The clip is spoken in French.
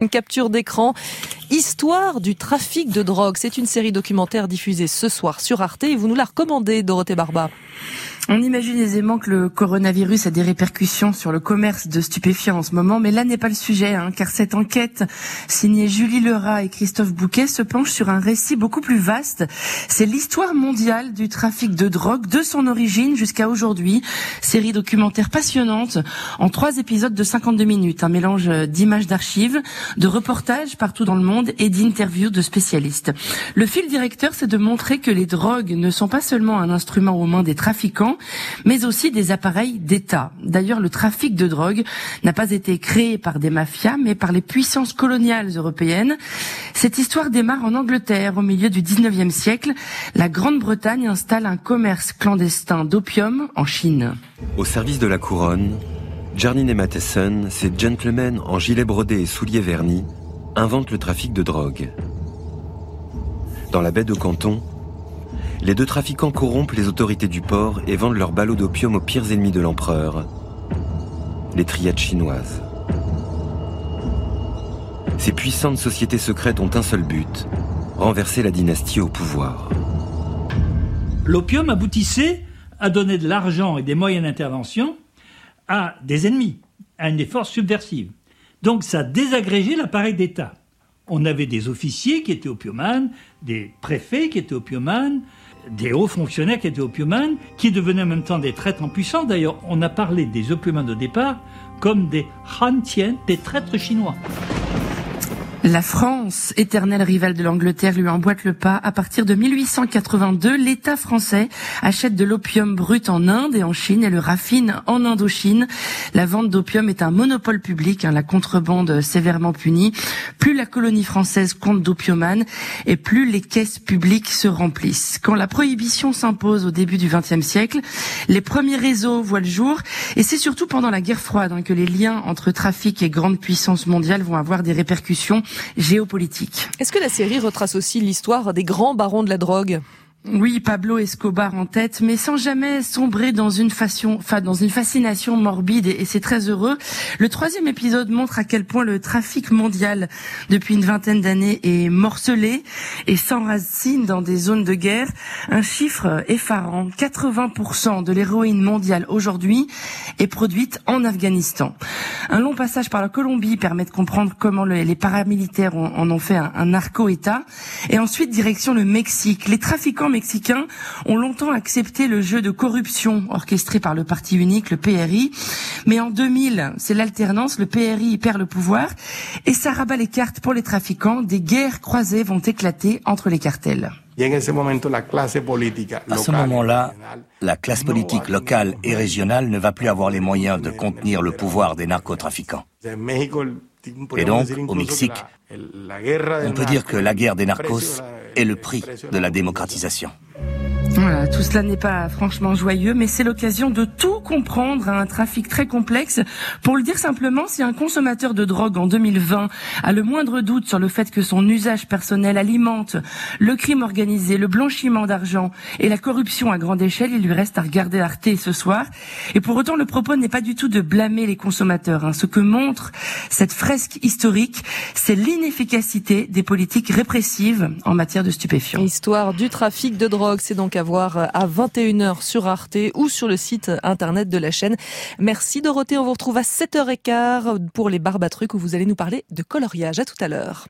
Une capture d'écran, Histoire du trafic de drogue. C'est une série documentaire diffusée ce soir sur Arte et vous nous la recommandez, Dorothée Barba. On imagine aisément que le coronavirus a des répercussions sur le commerce de stupéfiants en ce moment, mais là n'est pas le sujet, car cette enquête signée Julie Lerat et Christophe Bouquet se penche sur un récit beaucoup plus vaste. C'est l'histoire mondiale du trafic de drogue, de son origine jusqu'à aujourd'hui. Série documentaire passionnante en 3 épisodes de 52 minutes, un mélange d'images d'archives, de reportages partout dans le monde et d'interviews de spécialistes. Le fil directeur, c'est de montrer que les drogues ne sont pas seulement un instrument aux mains des trafiquants, mais aussi des appareils d'État. D'ailleurs, le trafic de drogue n'a pas été créé par des mafias, mais par les puissances coloniales européennes. Cette histoire démarre en Angleterre, au milieu du 19e siècle. La Grande-Bretagne installe un commerce clandestin d'opium en Chine. Au service de la couronne, Jarnine et Matheson, ces gentlemen en gilet brodé et souliers vernis, inventent le trafic de drogue. Dans la baie de Canton, les 2 trafiquants corrompent les autorités du port et vendent leurs ballots d'opium aux pires ennemis de l'empereur, les triades chinoises. Ces puissantes sociétés secrètes ont un seul but, renverser la dynastie au pouvoir. L'opium aboutissait à donner de l'argent et des moyens d'intervention à des ennemis, à des forces subversives. Donc ça désagrégait l'appareil d'État. On avait des officiers qui étaient opiomanes, des préfets qui étaient opiomanes, des hauts fonctionnaires qui étaient opiomanes, qui devenaient en même temps des traîtres en puissance. D'ailleurs, on a parlé des opiomanes au départ comme des Han Tien, des traîtres chinois. La France, éternelle rivale de l'Angleterre, lui emboîte le pas. À partir de 1882, l'État français achète de l'opium brut en Inde et en Chine et le raffine en Indochine. La vente d'opium est un monopole public, la contrebande sévèrement punie. Plus la colonie française compte d'opiomanes et plus les caisses publiques se remplissent. Quand la prohibition s'impose au début du XXe siècle, les premiers réseaux voient le jour et c'est surtout pendant la guerre froide que les liens entre trafic et grandes puissances mondiales vont avoir des répercussions géopolitique. Est-ce que la série retrace aussi l'histoire des grands barons de la drogue ? Oui, Pablo Escobar en tête, mais sans jamais sombrer dans une fascination morbide et c'est très heureux. Le 3e épisode montre à quel point le trafic mondial, depuis une vingtaine d'années, est morcelé et s'enracine dans des zones de guerre. Un chiffre effarant, 80% de l'héroïne mondiale aujourd'hui est produite en Afghanistan. Un long passage par la Colombie permet de comprendre comment les paramilitaires en ont fait un narco-État. Et ensuite, direction le Mexique. Les trafiquants mexicains ont longtemps accepté le jeu de corruption orchestré par le parti unique, le PRI. Mais en 2000, c'est l'alternance, le PRI perd le pouvoir et ça rabat les cartes pour les trafiquants. Des guerres croisées vont éclater entre les cartels. À ce moment-là, la classe politique locale et régionale ne va plus avoir les moyens de contenir le pouvoir des narcotrafiquants. Et donc, au Mexique, on peut dire que la guerre des narcos est le prix de la démocratisation. Voilà, tout cela n'est pas franchement joyeux, mais c'est l'occasion de tout comprendre à un trafic très complexe. Pour le dire simplement, si un consommateur de drogue en 2020 a le moindre doute sur le fait que son usage personnel alimente le crime organisé, le blanchiment d'argent et la corruption à grande échelle, il lui reste à regarder Arte ce soir. Et pour autant, le propos n'est pas du tout de blâmer les consommateurs. Ce que montre cette fresque historique, c'est l'inefficacité des politiques répressives en matière de stupéfiants. Histoire du trafic de drogue, c'est donc à voir à 21h sur Arte ou sur le site internet de la chaîne. Merci Dorothée, on vous retrouve à 7h15 pour les Barbatrucs où vous allez nous parler de coloriage. À tout à l'heure.